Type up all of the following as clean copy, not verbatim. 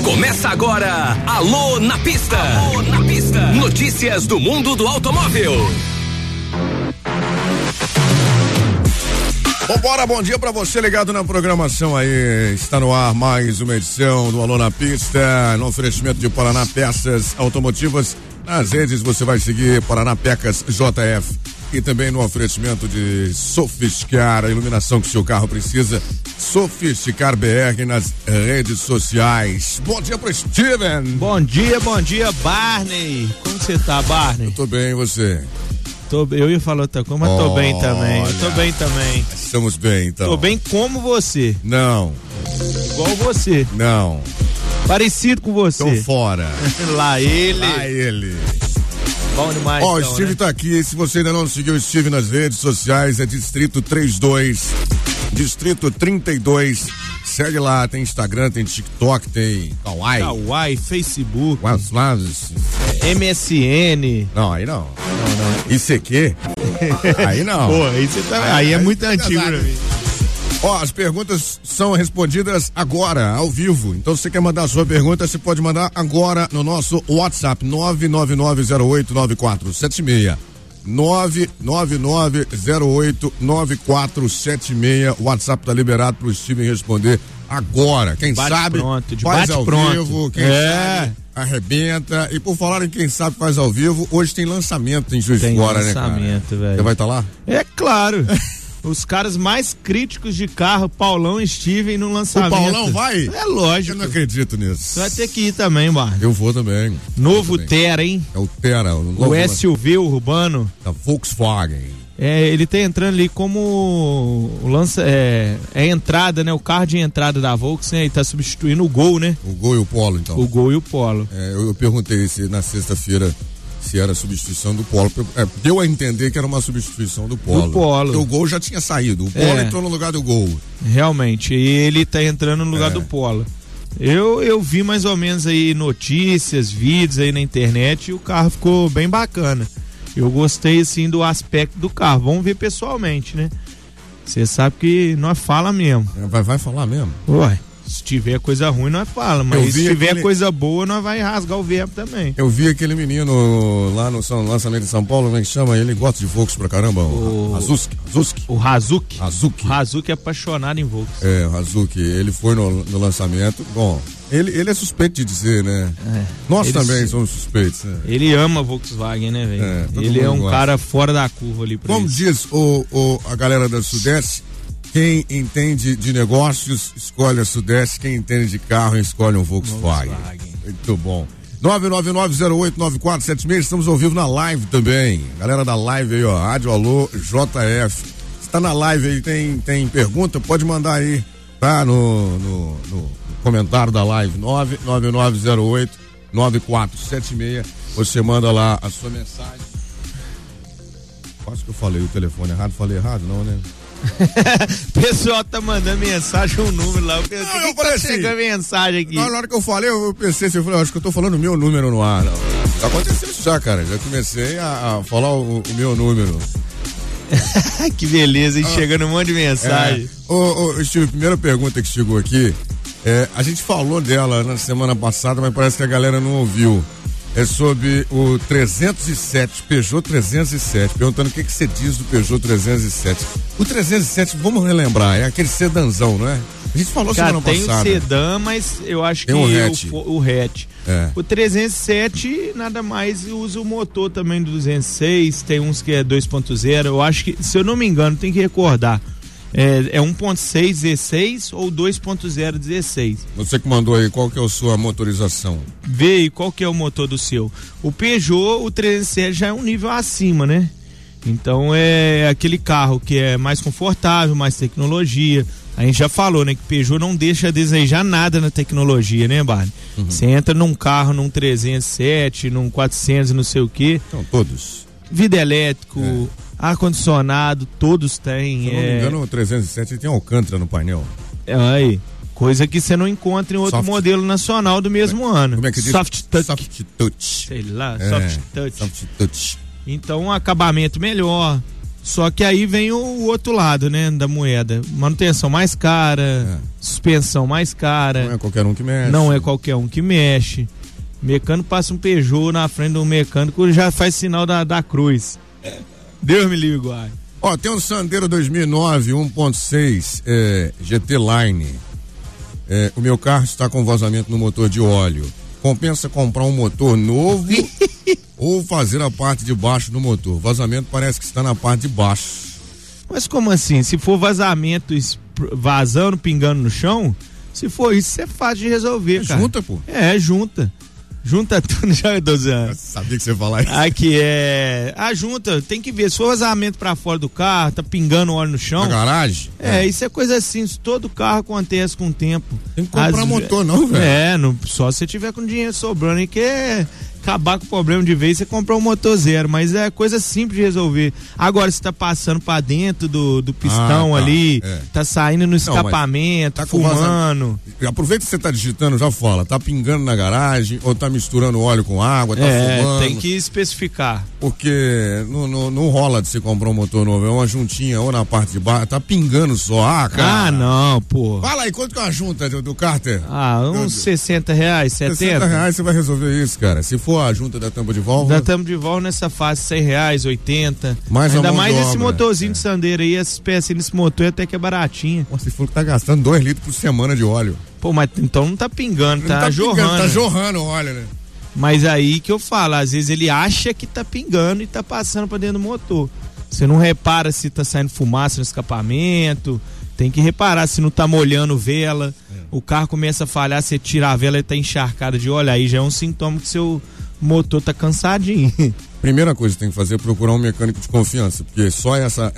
Começa agora, Alô na Pista. Alô na Pista. Notícias do mundo do automóvel. Vambora, bom dia pra você ligado na programação aí. Está no ar mais uma edição do Alô na Pista, no oferecimento de Paraná Peças Automotivas. Nas redes você vai seguir Paraná Pecas JF. E também no oferecimento de Sofisticar, a iluminação que seu carro precisa. Sofisticar BR nas redes sociais. Bom dia pro Steven. Bom dia, Barney. Como você tá, Barney? Eu tô bem, e você? Eu ia falar outra coisa, mas tô bem também. Eu tô bem também. Estamos bem, então. Tô bem como você. Não. Igual você. Não. Parecido com você. Tô fora. Lá ele. Lá ele. Bom demais. Ó, o Steve, né? Tá aqui. Se você ainda não seguiu o Steve nas redes sociais, é Distrito 32, Distrito 32. Segue lá, tem Instagram, tem TikTok, tem Kawaii, Facebook, MSN. Não, aí não. ICQ? Aí não. Pô, aí é muito antigo pra mim. Ó, as perguntas são respondidas agora, ao vivo. Então, se você quer mandar a sua pergunta, você pode mandar agora no nosso WhatsApp, 999089476. 999089476. O WhatsApp tá liberado pro Steven responder agora. Quem sabe faz ao vivo, quem sabe arrebenta. E por falar em quem sabe faz ao vivo, hoje tem lançamento em Juiz de Fora, né, cara? Tem lançamento, velho. Você vai estar lá? É claro. Os caras mais críticos de carro, Paulão e Steven no lançamento. O Paulão vai? É lógico. Eu não acredito nisso. Você vai ter que ir também, Barney. Eu vou também. Novo Terra, hein? É o Terra. O SUV urbano. Da Volkswagen. Ele tá entrando ali como a entrada, né? O carro de entrada da Volkswagen, né? Ele tá substituindo o Gol, né? O Gol e o Polo, então. O Gol e o Polo. Eu perguntei na sexta-feira se era substituição do Polo. Deu a entender que era uma substituição do Polo. Do Polo. Porque o Gol já tinha saído. O Polo entrou no lugar do Gol. Realmente. E ele tá entrando no lugar do Polo. Eu vi mais ou menos aí notícias, vídeos aí na internet e o carro ficou bem bacana. Eu gostei, assim, do aspecto do carro. Vamos ver pessoalmente, né? Você sabe que nós fala mesmo. Vai falar mesmo? Ué. Se tiver coisa ruim, nós fala, mas se tiver coisa boa, nós vai rasgar o verbo também. Eu vi aquele menino lá no lançamento de São Paulo, como é que chama? Ele gosta de Volks pra caramba, o Hazuki. O Hazuki. O Hazuki é apaixonado em Volks. O Hazuki, ele foi no lançamento, bom, ele é suspeito de dizer, né? Nós também somos suspeitos, né? Ele ama Volkswagen, né, velho? Ele é um cara fora da curva ali. Como diz a galera da Sudeste, quem entende de negócios, escolhe a Sudeste. Quem entende de carro, escolhe um Volkswagen. Muito bom. 999089476. Estamos ao vivo na live também. Galera da live aí, ó. Rádio Alô JF. Está na live aí, tem pergunta? Pode mandar aí, tá? No comentário da live. 999089476. Você manda lá a sua mensagem. Quase que eu falei o telefone errado. Falei errado, não, né? O pessoal tá mandando mensagem, um número lá. Eu falei tá assim, chegando mensagem aqui. Na hora que eu falei, eu pensei assim, eu falei, acho que eu tô falando o meu número no ar. Não. Tá acontecendo isso já, cara. Já comecei a falar o meu número. Que beleza, hein? Chegando um monte de mensagem. Steve, primeira pergunta que chegou aqui, a gente falou dela na semana passada, mas parece que a galera não ouviu. É sobre o 307, Peugeot 307, perguntando o que você diz do Peugeot 307. O 307, vamos relembrar, é aquele sedanzão, não é? A gente falou semana passada. Tem o sedã, mas eu acho que o hatch. O 307 nada mais usa o motor também do 206, tem uns que é 2.0, eu acho que, se eu não me engano, tem que recordar. É 1.6 16 ou 2.0 16. Você que mandou aí, qual que é a sua motorização? Vê aí, qual que é o motor do seu. O Peugeot, o 307 já é um nível acima, né? Então é aquele carro que é mais confortável, mais tecnologia. A gente já falou, né, que Peugeot não deixa a desejar nada na tecnologia, né, Barney? Você entra num carro, num 307, num 400, não sei o quê. Então, todos. Vidro elétrico, ar-condicionado, todos têm. Se eu não me engano, o 307 tem Alcântara no painel. Aí, coisa que você não encontra em outro modelo nacional do mesmo ano. Como é que diz? Soft Touch. Soft Touch. Sei lá, Soft Touch. Soft Touch. Então, um acabamento melhor, Só que aí vem o outro lado, né, da moeda. Manutenção mais cara, suspensão mais cara. Não é qualquer um que mexe. Não é qualquer um que mexe. Mecânico passa um Peugeot na frente do mecânico, já faz sinal da cruz. Deus me livre, guarda. Ó, tem um Sandero 2009 1.6 GT Line. O meu carro está com vazamento no motor de óleo. Compensa comprar um motor novo ou fazer a parte de baixo do motor? Vazamento parece que está na parte de baixo. Mas como assim? Se for vazamento vazando, pingando no chão, se for isso, é fácil de resolver, cara. Junta, pô. Junta. Junta tudo, já 12 anos. Sabia que você ia falar isso. Aqui a junta, tem que ver, se for vazamento pra fora do carro, tá pingando óleo no chão. Na garagem? Isso é coisa simples, todo carro acontece com o tempo. Tem que comprar motor não, velho. Só se você tiver com dinheiro sobrando e quer acabar com o problema de vez, você comprar um motor zero, mas é coisa simples de resolver. Agora, você tá passando pra dentro do pistão ali, tá saindo no escapamento, tá fumando. Aproveita que você tá digitando, já fala, tá pingando na garagem ou tá misturando óleo com água, tá fumando. Tem que especificar. Porque não rola de você comprar um motor novo, é uma juntinha ou na parte de baixo, tá pingando só, cara. Não, pô. Fala aí, quanto que é uma junta do Carter? Uns R$60, R$70. R$60 você vai resolver isso, cara. Se for a junta da tampa de válvula. Da tampa de válvula nessa fase, R$100, R$80. Mais ainda mais esse obra, motorzinho de Sandero aí, essas peças nesse motor até que é baratinha. Você falou que tá gastando 2 litros por semana de óleo. Pô, mas então não tá pingando, tá jorrando. Tá jorrando óleo, né? Mas aí que eu falo, às vezes ele acha que tá pingando e tá passando pra dentro do motor. Você não repara se tá saindo fumaça no escapamento, tem que reparar se não tá molhando vela. O carro começa a falhar, você tira a vela e tá encharcada de óleo, aí já é um sintoma que seu motor tá cansadinho. Primeira coisa que tem que fazer é procurar um mecânico de confiança, porque só essa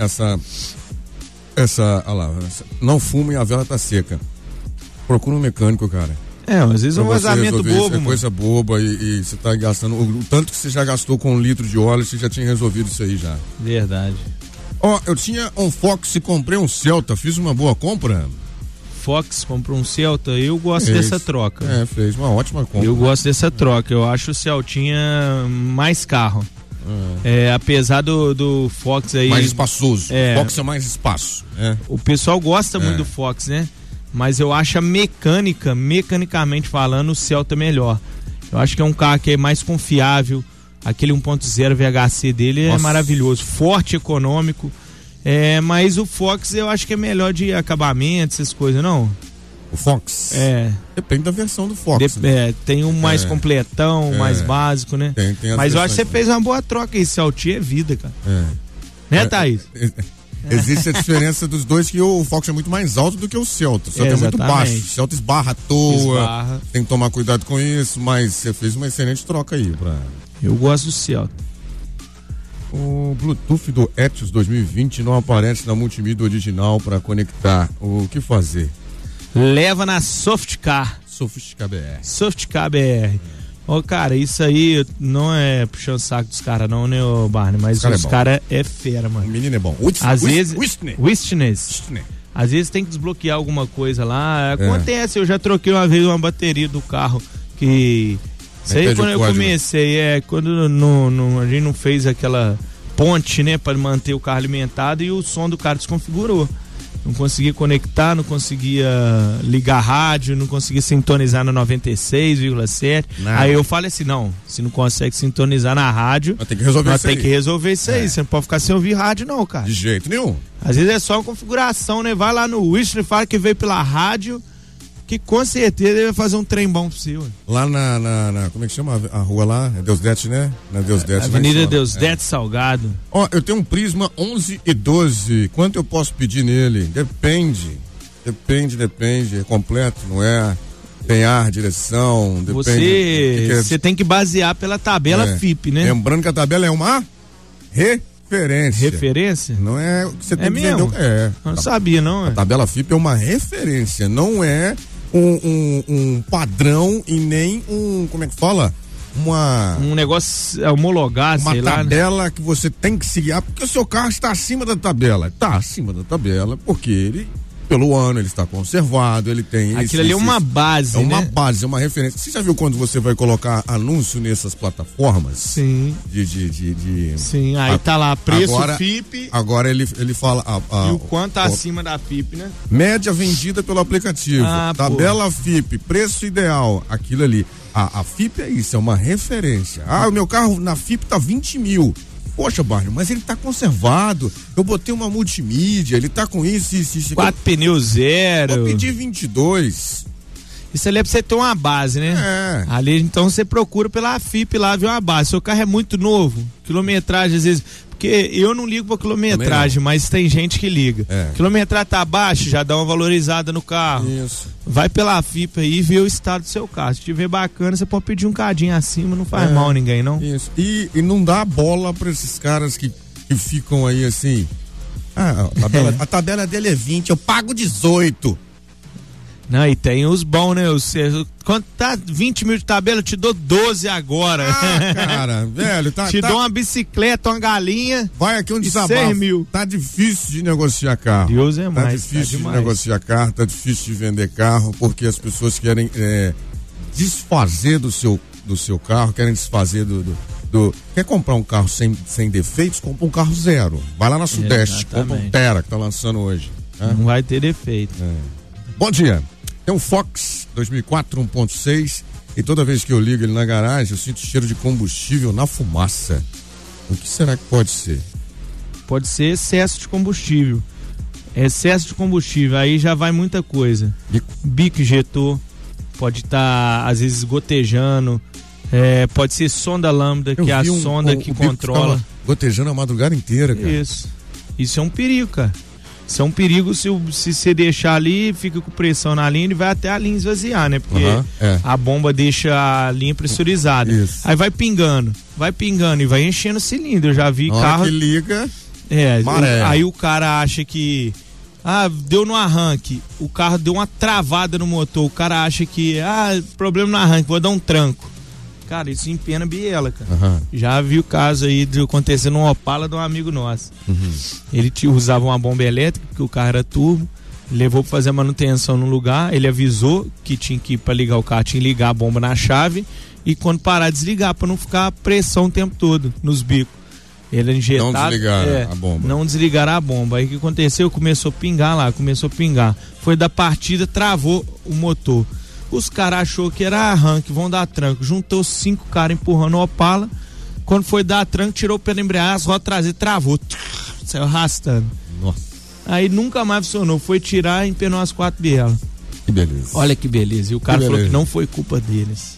olha lá, não fuma e a vela tá seca. Procura um mecânico, cara. Às vezes é um vazamento bobo, mano. É coisa boba e você tá gastando o tanto que você já gastou com 1 litro de óleo, você já tinha resolvido isso aí já. Verdade. Eu tinha um Fox e comprei um Celta, fiz uma boa compra. Fox comprou um Celta, eu gosto dessa troca. Fez uma ótima compra. Eu gosto dessa troca, eu acho o Celtinha mais carro. Apesar do Fox aí... Mais espaçoso, o Fox é mais espaço. O pessoal gosta muito do Fox, né? Mas eu acho mecanicamente falando, o Celta melhor. Eu acho que é um carro que é mais confiável, aquele 1.0 VHC dele é maravilhoso, forte, econômico. Mas o Fox eu acho que é melhor de acabamento, essas coisas, não? O Fox? Depende da versão do Fox. Tem um mais completão, mais básico, né? Tem mas eu acho que você fez uma boa troca aí, Celtinha é vida, cara. Né, Thaís? Existe a diferença dos dois, que o Fox é muito mais alto do que o Celta. O Celta é muito baixo. O Celta esbarra à toa. Tem que tomar cuidado com isso, mas você fez uma excelente troca aí. Eu gosto do Celta. O Bluetooth do Etios 2020 não aparece na multimídia original para conectar. O que fazer? Leva na Softcar. Softcar BR. Softcar BR. Cara, isso aí não é puxando o saco dos caras não, né, Barney? Mas os caras é fera, mano. O menino é bom. Às vezes... Witness. Às vezes tem que desbloquear alguma coisa lá. Acontece, eu já troquei uma vez uma bateria do carro que... Isso aí quando eu comecei, quando a gente não fez aquela ponte, né, para manter o carro alimentado e o som do carro desconfigurou. Não conseguia conectar, não conseguia ligar rádio, não conseguia sintonizar na 96,7. Aí eu falei assim, não, se não consegue sintonizar na rádio, tem que resolver isso aí. Tem que resolver isso aí. Você não pode ficar sem ouvir rádio não, cara. De jeito nenhum. Às vezes é só uma configuração, né? Vai lá no Wish e fala que veio pela rádio, que com certeza ele vai fazer um trem bom pra você. Lá na como é que chama a rua lá? É Deusdete, né? Na Deusdete. Avenida Deusdete Salgado. Eu tenho um Prisma 11 e 12. Quanto eu posso pedir nele? Depende. É completo, não é? Tem ar, direção, depende. Você tem que basear pela tabela FIP, né? Lembrando que a tabela é uma referência. Referência? Não é o que você tem que mesmo? vender. Eu não sabia, não. A tabela FIP é uma referência, não é um padrão e nem como é que fala? Um negócio homologado, sei lá. Uma tabela que você tem que seguir, porque o seu carro está acima da tabela. Está acima da tabela porque ele pelo ano, ele está conservado, ele tem... Aquilo ali é uma base, né? É uma base, é uma referência. Você já viu quando você vai colocar anúncio nessas plataformas? Sim. Sim, aí tá lá, preço agora, FIP. Agora ele fala... E o quanto acima da FIP, né? Média vendida pelo aplicativo. Tabela FIP, preço ideal, aquilo ali. A FIP é isso, é uma referência. O meu carro na FIP tá 20 mil. Poxa, Barney, mas ele tá conservado. Eu botei uma multimídia, ele tá com isso. 4 pneus zero. Vou pedir 22. Isso ali é pra você ter uma base, né? É. Ali, então, você procura pela FIP lá, ver uma base. Seu carro é muito novo, quilometragem, às vezes... Porque eu não ligo pra quilometragem, mas tem gente que liga. Quilometragem tá abaixo, já dá uma valorizada no carro. Isso. Vai pela FIP aí e vê o estado do seu carro. Se tiver bacana, você pode pedir um cadinho acima, não faz mal a ninguém, não. Isso. E não dá bola pra esses caras que ficam aí assim... a tabela dele é 20, eu pago 18. Não, e tem os bons, né? Quando tá 20 mil de tabela, eu te dou 12 agora. Cara, velho, te dou uma bicicleta, uma galinha. Vai aqui um desabafo. 6 mil. Tá difícil de negociar carro. Deus é mais. Tá difícil de negociar carro, tá difícil de vender carro, porque as pessoas querem desfazer do seu carro, querem desfazer Quer comprar um carro sem defeitos? Compra um carro zero. Vai lá na Sudeste, compra um Tera que tá lançando hoje. Não vai ter defeito. Bom dia. Tem um Fox 2004 1.6 e toda vez que eu ligo ele na garagem eu sinto cheiro de combustível na fumaça. O que será que pode ser? Pode ser excesso de combustível. Excesso de combustível, aí já vai muita coisa. Bico injetor, pode estar às vezes gotejando, pode ser sonda lambda, que é a sonda que controla. Gotejando a madrugada inteira, cara. Isso é um perigo, cara. Isso é um perigo se você deixar ali, fica com pressão na linha e vai até a linha esvaziar, né? Porque a bomba deixa a linha pressurizada. Isso. Aí vai pingando e vai enchendo o cilindro. Eu já vi carro que liga. Aí o cara acha que deu no arranque, o carro deu uma travada no motor, o cara acha que problema no arranque, vou dar um tranco. Cara, isso empena a biela, cara. Já vi o caso aí de acontecer num Opala de um amigo nosso. Ele usava uma bomba elétrica, porque o carro era turbo, levou pra fazer a manutenção no lugar, ele avisou que tinha que ir pra ligar o carro, tinha que ligar a bomba na chave e quando parar, desligar, pra não ficar pressão o tempo todo nos bicos. Ele é injetado. Não desligaram a bomba. Não desligaram a bomba. Aí o que aconteceu? Começou a pingar. Foi da partida, travou o motor. Os caras achou que era arranque, vão dar tranco. Juntou 5 caras empurrando o Opala. Quando foi dar tranco, tirou o pé da embreagem, as rodas traseiras travou. Saiu arrastando. Nossa. Aí nunca mais funcionou. Foi tirar e empenou as 4 bielas. Que beleza. Olha que beleza. E o cara falou que não foi culpa deles.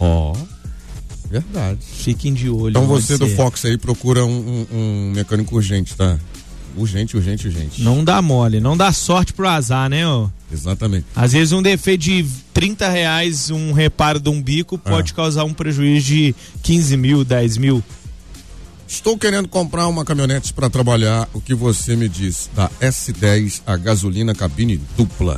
Verdade. Fiquem de olho. Então você do Fox aí procura um mecânico urgente, tá? Urgente. Não dá mole, não dá sorte pro azar, né, ó? Exatamente. Às vezes um defeito de R$30, um reparo de um bico pode causar um prejuízo de 15 mil, 10 mil. Estou querendo comprar uma caminhonete para trabalhar. O que você me diz? Da S10 a gasolina cabine dupla.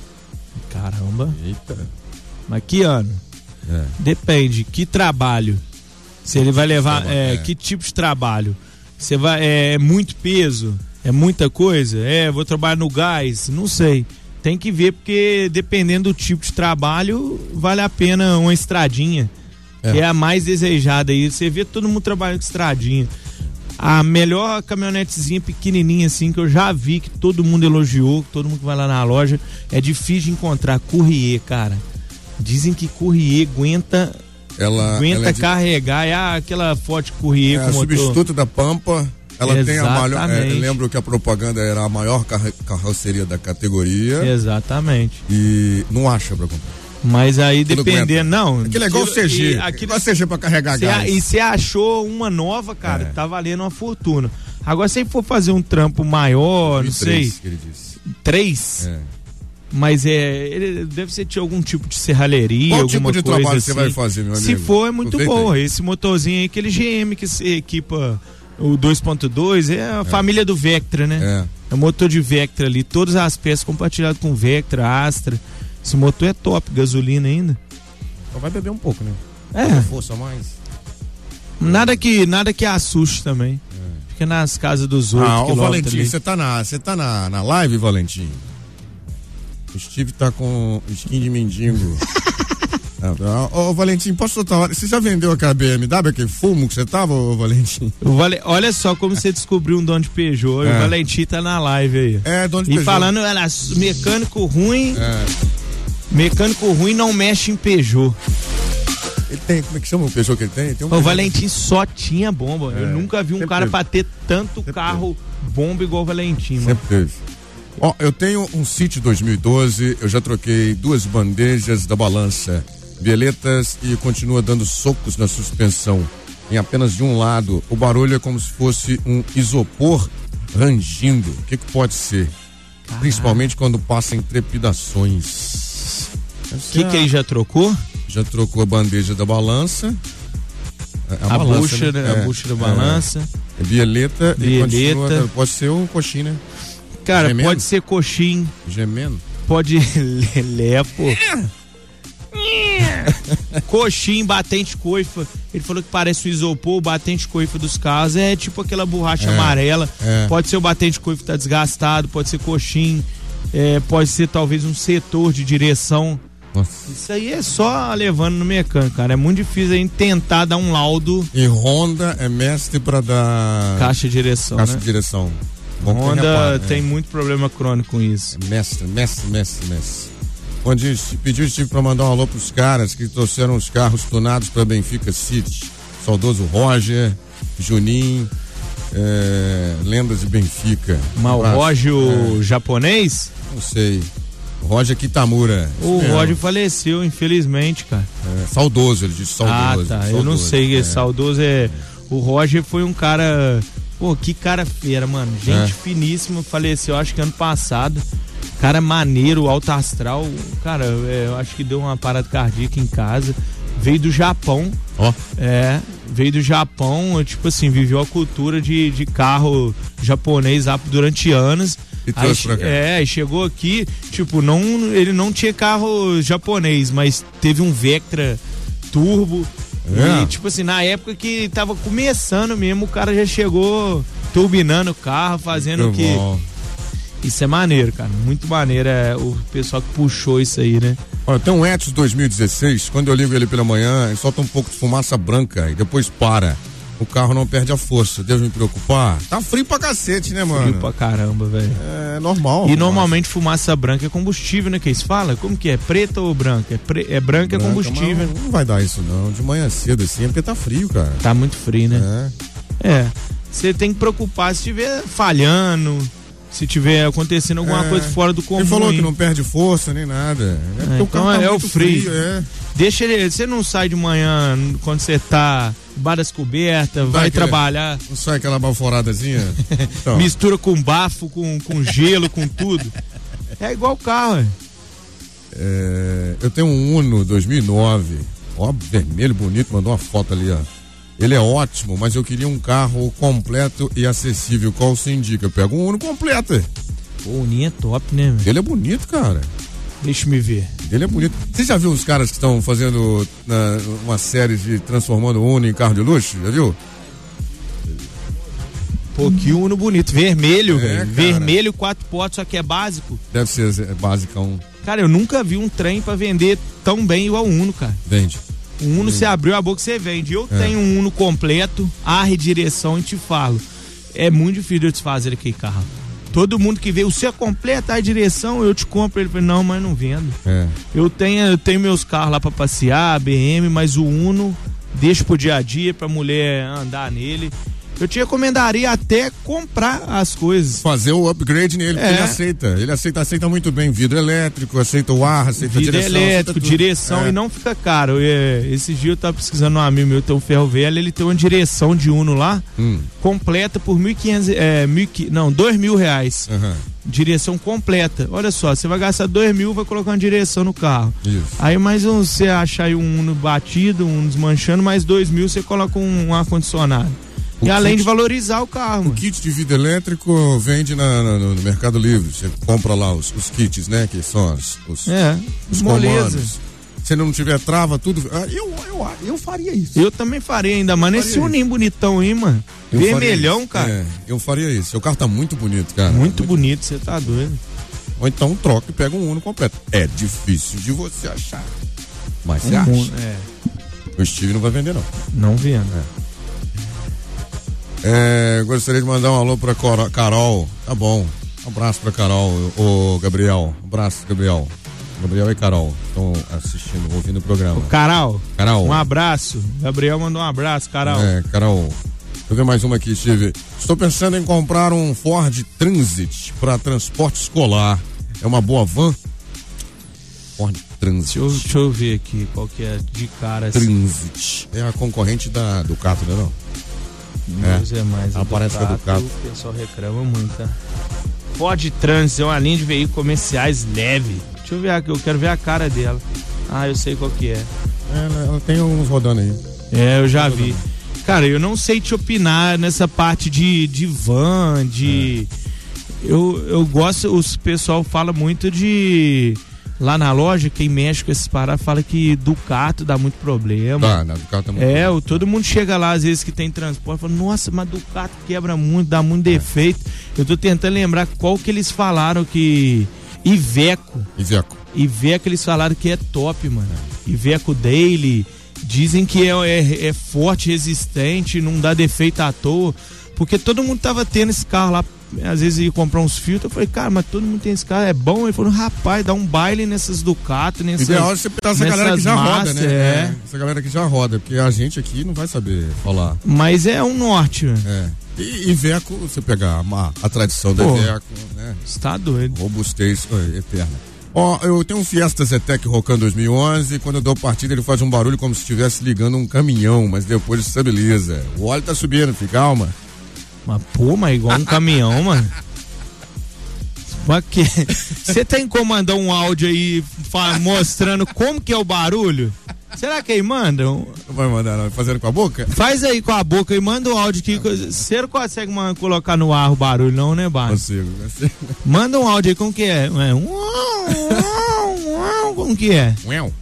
Caramba. Eita. Mas que ano? Depende, que trabalho. Se ele vai levar, que tipo de trabalho? Você vai, é muito peso? É muita coisa? Vou trabalhar no gás? Não sei. Tem que ver, porque dependendo do tipo de trabalho, vale a pena uma estradinha. Que é a mais desejada aí. Você vê todo mundo trabalhando com estradinha. A melhor caminhonetezinha pequenininha assim que eu já vi, que todo mundo elogiou, todo mundo que vai lá na loja, é difícil de encontrar. Courrier, cara. Dizem que Courrier aguenta carregar. É aquela Ford Courrier com motor. Substituto da Pampa. Ela tem a maior. Lembro que a propaganda era a maior carroceria da categoria. Exatamente. E não acha pra comprar. Mas aí dependendo, não. Aquilo é igual o CG. Igual o CG pra carregar gás. E você achou uma nova, cara, que tá valendo uma fortuna. Agora, se for fazer um trampo maior, não sei. Que ele disse. 3? Mas ele deve ser de algum tipo de serralheria, qual alguma tipo de coisa trabalho assim. você vai fazer, meu amigo? Se for, é muito bom. Esse motorzinho aí, aquele GM que se equipa o 2.2, é a família do Vectra, né? É o motor de Vectra ali, todas as peças compartilhadas com Vectra, Astra. Esse motor é top, gasolina ainda. Só vai beber um pouco, né? Força a mais. Nada que assuste também. Fica nas casas dos outros. Ô Valentim, você tá na live, Valentim? O Steve tá com skin de mendigo. Ô, Valentim, posso soltar hora? Você já vendeu aquela BMW, aquele fumo que você tava, ô, Valentim? Olha só como você descobriu um dono de Peugeot. O Valentim tá na live aí. Dono de Peugeot. E falando, mecânico ruim. Mecânico ruim não mexe em Peugeot. Ele tem, como é que chama o Peugeot que ele tem? O Valentim só tinha bomba. Eu nunca vi um cara pra ter tanto carro bomba igual o Valentim, mano. Sempre teve. Eu tenho um City 2012, eu já troquei 2 bandejas da balança, violetas, e continua dando socos na suspensão. Em apenas de um lado, o barulho é como se fosse um isopor rangindo. O que pode ser? Caraca. Principalmente quando passa em trepidações. O que ele já trocou? Já trocou a bandeja da balança. A bucha, né? A bucha da balança. Violeta. E continua, pode ser o coxinho, né? Cara, gemendo? Pode ser coxinho. Gemendo? Pode lepo. Coxinho, batente coifa. Ele falou que parece o isopor, o batente coifa dos carros. É tipo aquela borracha amarela. Pode ser o batente coifa que tá desgastado, pode ser coxinho. Pode ser talvez um setor de direção. Nossa. Isso aí é só levando no mecânico, cara. É muito difícil aí tentar dar um laudo. E Honda é mestre pra dar caixa de direção. Caixa de direção. Honda tem muito problema crônico com isso. Mestre. Onde pediu o Steve pra mandar um alô pros caras que trouxeram os carros tunados pra Benfica City. Saudoso Roger, Juninho, lendas de Benfica. Mas o Roger japonês? Não sei. Roger Kitamura. O Roger faleceu, infelizmente, cara. Saudoso, ele disse saudoso. Tá. Saudoso, eu não sei, saudoso é... O Roger foi um cara... Pô, que cara feira, mano. Gente finíssima, faleceu acho que ano passado. Cara maneiro, alto astral. Cara, eu acho que deu uma parada cardíaca em casa. Veio do Japão. Veio do Japão, tipo assim, viveu a cultura de carro japonês lá durante anos. Aí chegou aqui, tipo, ele não tinha carro japonês, mas teve um Vectra turbo. E, tipo assim, na época que tava começando mesmo, o cara já chegou turbinando o carro, fazendo o que... Isso é maneiro, cara, muito maneiro, o pessoal que puxou isso aí, né? Olha, tem um Etios 2016, quando eu ligo ele pela manhã, ele solta um pouco de fumaça branca e depois para. O carro não perde a força, devo me preocupar? Tá frio pra cacete, né, mano? Frio pra caramba, velho. É normal. E normalmente fumaça branca é combustível, né, que eles falam? Como que é? Preta ou branca? Branca é combustível. Não vai dar isso não, de manhã cedo assim, é porque tá frio, cara. Tá muito frio, né? Você tem que preocupar se estiver falhando, se tiver acontecendo alguma coisa fora do comum. Ele falou que não perde força nem nada. Então o carro tá o frio. Deixa ele, você não sai de manhã quando você tá debaixo das cobertas, vai trabalhar. Não sai aquela balforadazinha? Então. Mistura com bafo, com gelo, com tudo. É igual o carro. Eu tenho um Uno 2009, óbvio, vermelho, bonito, mandou uma foto ali, ó. Ele é ótimo, mas eu queria um carro completo e acessível. Qual você indica? Eu pego um Uno completo. Pô, o Uninho é top, né, velho? Ele é bonito, cara. Deixa me ver. Ele é bonito. Você já viu os caras que estão fazendo uma série de transformando o Uno em carro de luxo? Já viu? Pô, que Uno bonito. Vermelho, velho. Vermelho, 4 portas, só que é básico. Deve ser basicão. Cara, eu nunca vi um trem pra vender tão bem igual o Uno, cara. Vende. O Uno, você abriu a boca, você vende. Eu tenho um Uno completo, ar e direção, e te falo. É muito difícil de eu desfazer aquele carro. Todo mundo que vê, o seu completa a direção, eu te compro. Ele fala, não, mas não vendo. Eu tenho meus carros lá pra passear, BM, mas o Uno deixo pro dia a dia, pra mulher andar nele. Eu te recomendaria até comprar as coisas. Fazer o upgrade nele, porque ele aceita muito bem vidro elétrico, aceita o ar, aceita vidro a direção. Vidro elétrico, direção, e não fica caro. Esse dia eu tava pesquisando um amigo meu, tem um ferro velho, ele tem uma direção de Uno lá, completa por R$2.000. Direção completa. Olha só, você vai gastar R$2.000, vai colocar uma direção no carro. Isso. Aí mais você acha aí um Uno batido, um desmanchando, mais R$2.000 você coloca um ar-condicionado. E além de valorizar o carro. O kit de vidro elétrico vende no Mercado Livre. Você compra lá os kits, né? Que são os comandos. Se não tiver trava, tudo. Eu faria isso. Eu também faria, ainda mais nesse Uninho bonitão aí, mano. Vermelhão, cara. Eu faria isso. Seu carro tá muito bonito, cara. Muito bonito, você tá doido. Ou então troca e pega um Uno completo. É difícil de você achar. Mas você acha. O Steve não vai vender, não. Não vendo. Gostaria de mandar um alô pra Carol. Tá bom. Um abraço pra Carol, ô Gabriel. Um abraço, Gabriel. Gabriel e Carol estão assistindo, ouvindo o programa. Carol. Carol. Um abraço. Gabriel mandou um abraço, Carol. Carol. Deixa eu ver mais uma aqui, Steve. Estou pensando em comprar um Ford Transit para transporte escolar. É uma boa van? Ford Transit. Deixa eu ver aqui qual que é de cara. Transit. É a concorrente da Ducato, não é não? É mais. Aparece a Ducato. O pessoal reclama muito, tá? Ford Transit é uma linha de veículos comerciais leve. Deixa eu ver aqui, eu quero ver a cara dela. Eu sei qual que é. Ela tem uns rodando aí. Eu já vi. Cara, eu não sei te opinar nessa parte de van, de... Eu gosto, o pessoal fala muito de... Lá na loja, quem mexe com esses paradas fala que Ducato dá muito problema. Na Ducato é muito problema. Todo mundo chega lá, às vezes que tem transporte, fala, nossa, mas Ducato quebra muito, dá muito defeito. Eu tô tentando lembrar qual que eles falaram que... Iveco eles falaram que é top, mano. Iveco Daily, dizem que é forte, resistente, não dá defeito à toa, porque todo mundo tava tendo esse carro lá, às vezes ia comprar uns filtros, eu falei, cara, mas todo mundo tem esse carro, é bom? Ele falou, rapaz, dá um baile nessas Ducato, nessas... Ideal é você pegar essa galera que já roda, né? Essa galera que já roda, porque a gente aqui não vai saber falar. Mas é um norte, velho. E Iveco, você pegar a tradição da Iveco, né? Você tá doido. Robustez eterna. Eu tenho um Fiesta Zetec Rocan 2011, quando eu dou partida ele faz um barulho como se estivesse ligando um caminhão, mas depois estabiliza. O óleo tá subindo, fica calma. Mas igual um caminhão, mano. Você tem como mandar um áudio aí mostrando como que é o barulho? Será que aí manda? Não vai mandar não, fazendo com a boca? Faz aí com a boca e manda o áudio aqui. Você não consegue colocar no ar o barulho não, né, Barney? Consigo. Manda um áudio aí, como que é? Como que é?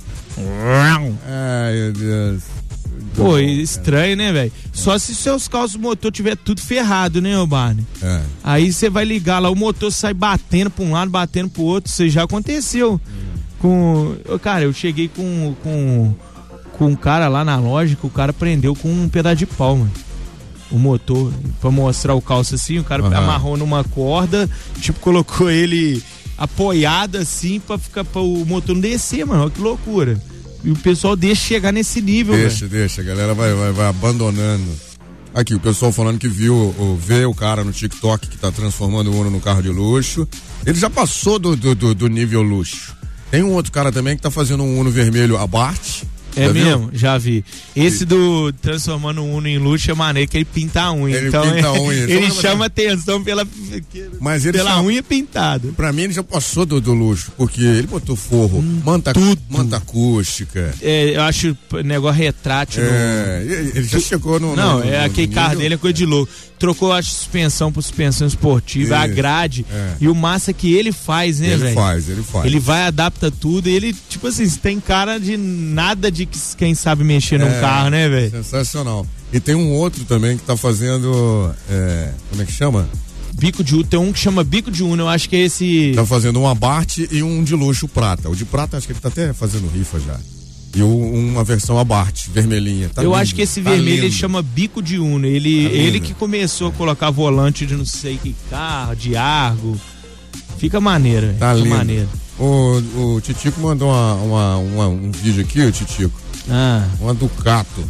Ai, meu Deus. Pô, estranho, né, velho? Só se seus calços do motor tiver tudo ferrado, né, ô Barney? Aí você vai ligar lá, o motor sai batendo pra um lado, batendo pro outro. Isso já aconteceu. Cara, eu cheguei com um cara lá na loja que o cara prendeu com um pedaço de pau, mano. O motor, pra mostrar o calço assim, o cara amarrou numa corda, tipo, colocou ele apoiado assim pra o motor não descer, mano. Olha que loucura. E o pessoal deixa chegar nesse nível, Deixa, a galera vai abandonando. Aqui, o pessoal falando que vê o cara no TikTok que tá transformando o Uno no carro de luxo. Ele já passou do nível luxo. Tem um outro cara também que tá fazendo um Uno vermelho Abarth. É mesmo? Já vi. Esse do transformando o Uno em luxo é maneiro que ele pinta a unha. Ele chama atenção pela unha pintada. Pra mim ele já passou do luxo, porque ele botou forro, manta acústica. Eu acho negócio retrátil. Ele já chegou no... Não, aquele carro dele é coisa de louco. Trocou a suspensão por suspensão esportiva, a grade. E o massa que ele faz, né, velho? Ele faz. Ele vai, adapta tudo e ele, tipo assim, tem cara de nada de quem sabe mexer num carro, né, velho? Sensacional. E tem um outro também que tá fazendo, como é que chama? Bico de Uno, tem um que chama Bico de Uno, eu acho que é esse... Tá fazendo um Abarth e um de luxo prata. O de prata acho que ele tá até fazendo rifa já. E uma versão Abarth, vermelhinha. Tá lindo, acho que esse vermelho ele chama Bico de Uno. Ele que começou a colocar volante de não sei que carro, de Argo. Fica maneiro, tá lindo. Maneiro. O Titico mandou um vídeo aqui, o Titico. Uma Ducato.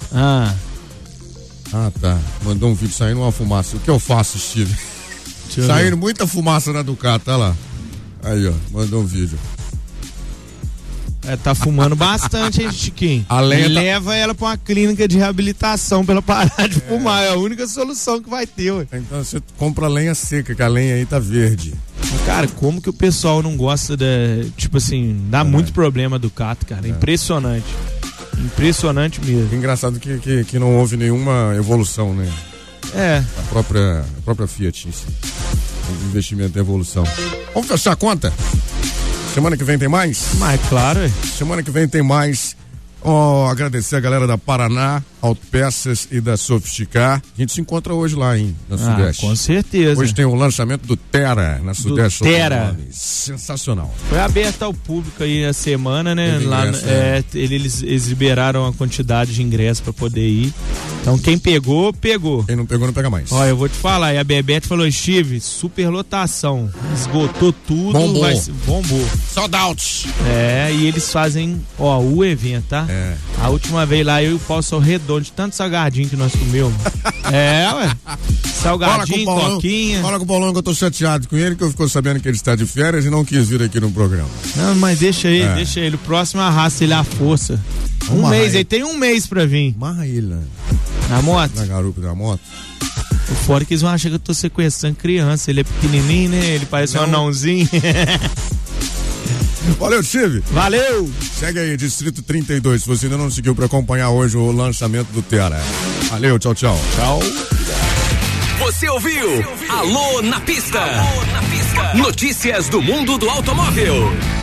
Tá. Mandou um vídeo saindo uma fumaça. O que eu faço, Steve? Saindo muita fumaça na Ducato, olha lá. Aí, ó, mandou um vídeo. Tá fumando bastante, hein, Chiquinho? Leva ela pra uma clínica de reabilitação pra ela parar de fumar. É a única solução que vai ter, ué. Então você compra lenha seca, que a lenha aí tá verde. Cara, como que o pessoal não gosta tipo assim, dá muito problema do Ducato, cara. Impressionante. Impressionante mesmo. Engraçado que não houve nenhuma evolução, né? A própria Fiat em si. O investimento em evolução. Vamos fechar a conta? Semana que vem tem mais? Mas claro, Semana que vem tem mais. Agradecer a galera da Paraná, Autopeças e da Sofisticar. A gente se encontra hoje lá, na Sudeste. Com certeza. Hoje tem o lançamento do Terra na Sudeste. Terra. Sensacional. Foi aberto ao público aí a semana, né? Lá, eles liberaram a quantidade de ingressos para poder ir. Então quem pegou, pegou. Quem não pegou, não pega mais. Ó, eu vou te falar, e a Bebete falou, Steve, superlotação. Esgotou tudo. Bombou. Sold out. E eles fazem, o evento, tá? A última vez lá, eu e o Paulo sou redondo de tanto salgadinho que nós comemos. Ué. Salgadinho, coquinha. Fala com o Paulão que eu tô chateado com ele, que eu ficou sabendo que ele está de férias e não quis vir aqui no programa. Não, mas deixa ele. O próximo arrasta ele à força. Ele tem um mês pra vir. Marra ele, na moto? Na garupa da moto. O fora que eles vão achar que eu tô sequestrando criança. Ele é pequenininho, né? Ele parece um anãozinho. Valeu, Steve. Valeu. Segue aí, Distrito 32, se você ainda não seguiu para acompanhar hoje o lançamento do Terra. Valeu, tchau. Tchau. Você ouviu? Alô na pista. Notícias do mundo do automóvel.